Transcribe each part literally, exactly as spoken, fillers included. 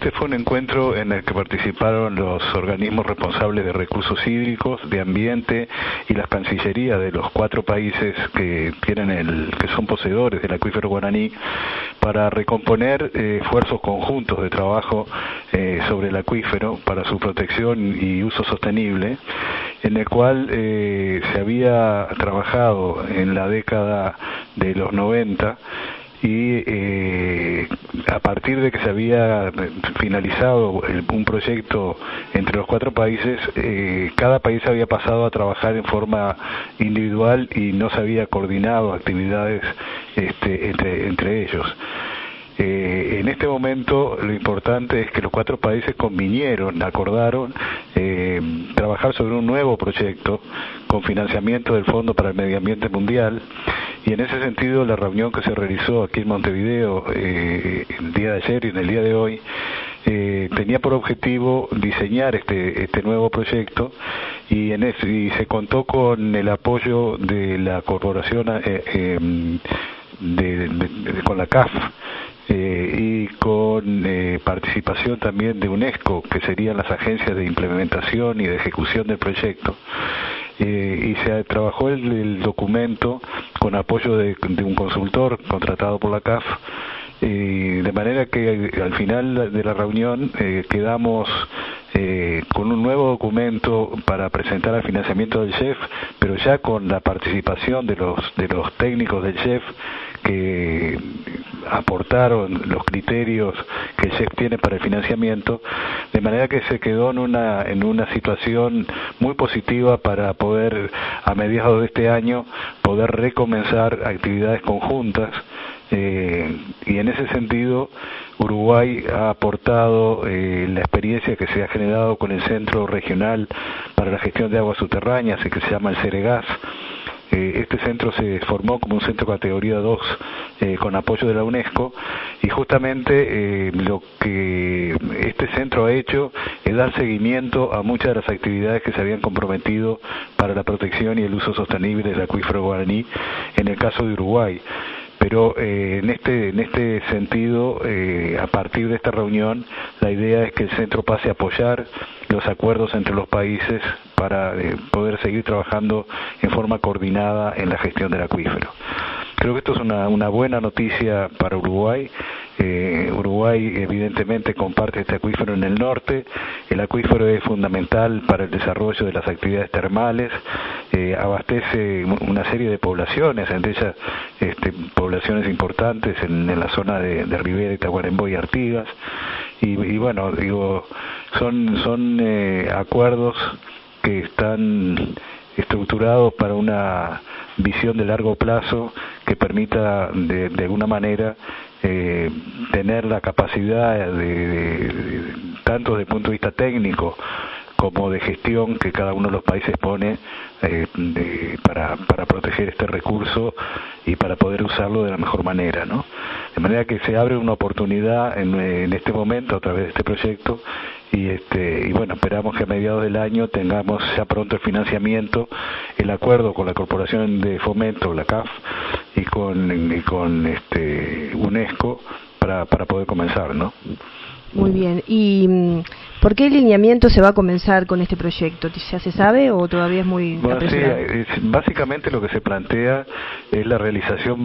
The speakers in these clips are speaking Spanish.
este fue un encuentro en el que participaron los organismos responsables de recursos hídricos, de ambiente y las cancillerías de los cuatro países que tienen el, que son poseedores del acuífero guaraní, para recomponer eh, esfuerzos conjuntos de trabajo eh, sobre el acuífero para su protección y uso sostenible, en el cual eh, se había trabajado en la década de los noventa, y eh, a partir de que se había finalizado el, un proyecto entre los cuatro países, eh, cada país había pasado a trabajar en forma individual y no se había coordinado actividades este, entre, entre ellos. Eh, en este momento lo importante es que los cuatro países convinieron, acordaron eh, trabajar sobre un nuevo proyecto con financiamiento del Fondo para el Medio Ambiente Mundial, y en ese sentido la reunión que se realizó aquí en Montevideo eh, el día de ayer y en el día de hoy eh, tenía por objetivo diseñar este este nuevo proyecto, y en ese, y se contó con el apoyo de la corporación eh, eh, de, de, de, con la C A F, Eh, y con eh, participación también de UNESCO, que serían las agencias de implementación y de ejecución del proyecto, eh, y se trabajó el, el documento con apoyo de, de un consultor contratado por la C A F, eh, de manera que al final de la reunión eh, quedamos eh, con un nuevo documento para presentar al financiamiento del C E F, pero ya con la participación de los de los técnicos del C E F, que aportaron los criterios que el C E F tiene para el financiamiento, de manera que se quedó en una en una situación muy positiva para poder, a mediados de este año, poder recomenzar actividades conjuntas. Eh, y en ese sentido Uruguay ha aportado eh, la experiencia que se ha generado con el Centro Regional para la Gestión de Aguas Subterráneas, que se llama el CEREGAS. Eh, este centro se formó como un centro categoría dos eh, con apoyo de la UNESCO, y justamente eh, lo que este centro ha hecho es dar seguimiento a muchas de las actividades que se habían comprometido para la protección y el uso sostenible del acuífero guaraní en el caso de Uruguay. Pero eh, en este en este sentido, eh, a partir de esta reunión, la idea es que el centro pase a apoyar los acuerdos entre los países para eh, poder seguir trabajando en forma coordinada en la gestión del acuífero. Creo que esto es una, una buena noticia para Uruguay. Eh, Uruguay evidentemente comparte este acuífero en el norte. El acuífero es fundamental para el desarrollo de las actividades termales, eh, abastece una serie de poblaciones, entre ellas este, poblaciones importantes en, en la zona de, de Rivera, Tacuarembó y Artigas, y, y bueno, digo, son, son eh, acuerdos que están estructurados para una visión de largo plazo que permita de, de alguna manera eh, tener la capacidad de, de, de, tanto desde el punto de vista técnico como de gestión que cada uno de los países pone eh, de, para, para proteger este recurso y para poder usarlo de la mejor manera, ¿no? De manera que se abre una oportunidad en, en este momento a través de este proyecto, y este y bueno, esperamos que a mediados del año tengamos ya pronto el financiamiento, el acuerdo con la Corporación de Fomento, la C A F, y con, y con este UNESCO para, para poder comenzar, ¿no? Muy bien. ¿Y por qué lineamiento se va a comenzar con este proyecto? ¿Ya se sabe o todavía es muy bueno, apresurado? Sí, es, básicamente lo que se plantea es la realización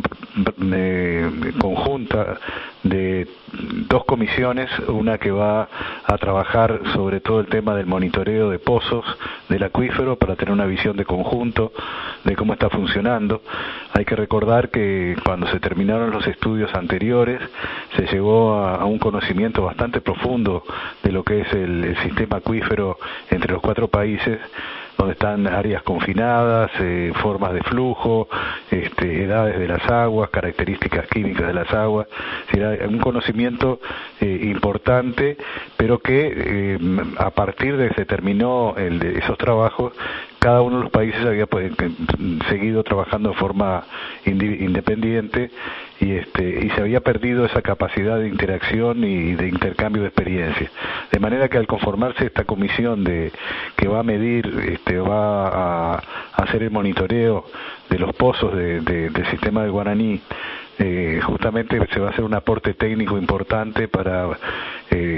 eh, conjunta de dos comisiones, una que va a trabajar sobre todo el tema del monitoreo de pozos del acuífero para tener una visión de conjunto de cómo está funcionando. Hay que recordar que cuando se terminaron los estudios anteriores se llegó a, a un conocimiento bastante profundo de lo que es el, el sistema acuífero entre los cuatro países, donde están áreas confinadas, eh, formas de flujo, este, edades de las aguas, características químicas de las aguas. Es decir, un conocimiento eh, importante, pero que eh, a partir de que se terminó el de esos trabajos, cada uno de los países había pues, seguido trabajando de forma independiente, y este y se había perdido esa capacidad de interacción y de intercambio de experiencias, de manera que al conformarse esta comisión de que va a medir, este va a, a hacer el monitoreo de los pozos de, de, del sistema del Guaraní, eh, justamente se va a hacer un aporte técnico importante para eh,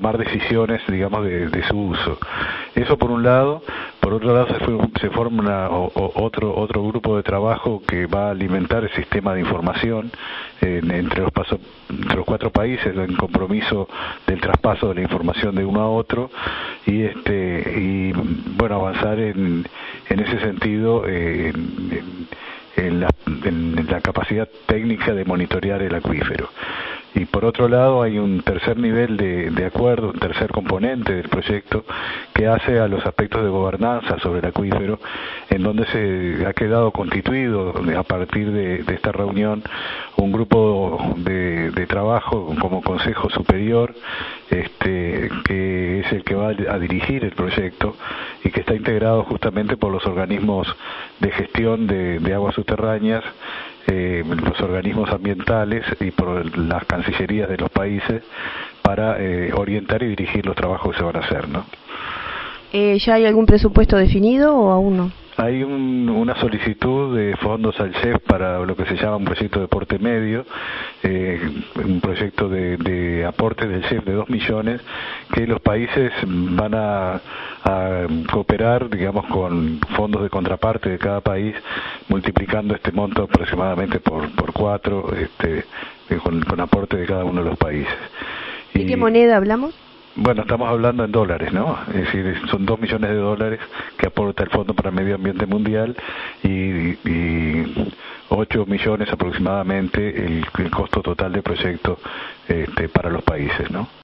tomar decisiones, digamos, de, de su uso. Eso por un lado. Por otro lado, se, fue, se forma una, o, o, otro otro grupo de trabajo que va a alimentar el sistema de información eh, entre, los paso, entre los cuatro países, en compromiso del traspaso de la información de uno a otro, y este y bueno, avanzar en, en ese sentido eh, en, en, en, la, en la capacidad técnica de monitorear el acuífero. Y por otro lado hay un tercer nivel de, de acuerdo, un tercer componente del proyecto que hace a los aspectos de gobernanza sobre el acuífero, en donde se ha quedado constituido a partir de, de esta reunión un grupo de, de trabajo como Consejo Superior, este, que es el que va a dirigir el proyecto y que está integrado justamente por los organismos de gestión de, de aguas subterráneas, Eh, los organismos ambientales y por las cancillerías de los países para eh, orientar y dirigir los trabajos que se van a hacer, ¿no? Eh, ¿Ya hay algún presupuesto definido o aún no? Hay un, una solicitud de fondos al C E F para lo que se llama un proyecto de porte medio, eh, un proyecto de, de aporte del C E F de dos millones, que los países van a, a cooperar, digamos, con fondos de contraparte de cada país, multiplicando este monto aproximadamente por, por cuatro, este, con, con aporte de cada uno de los países. ¿De qué moneda hablamos? Bueno, estamos hablando en dólares, ¿no? Es decir, son dos millones de dólares que aporta el Fondo para el Medio Ambiente Mundial y, y ocho millones aproximadamente el, el costo total del proyecto este, para los países, ¿no?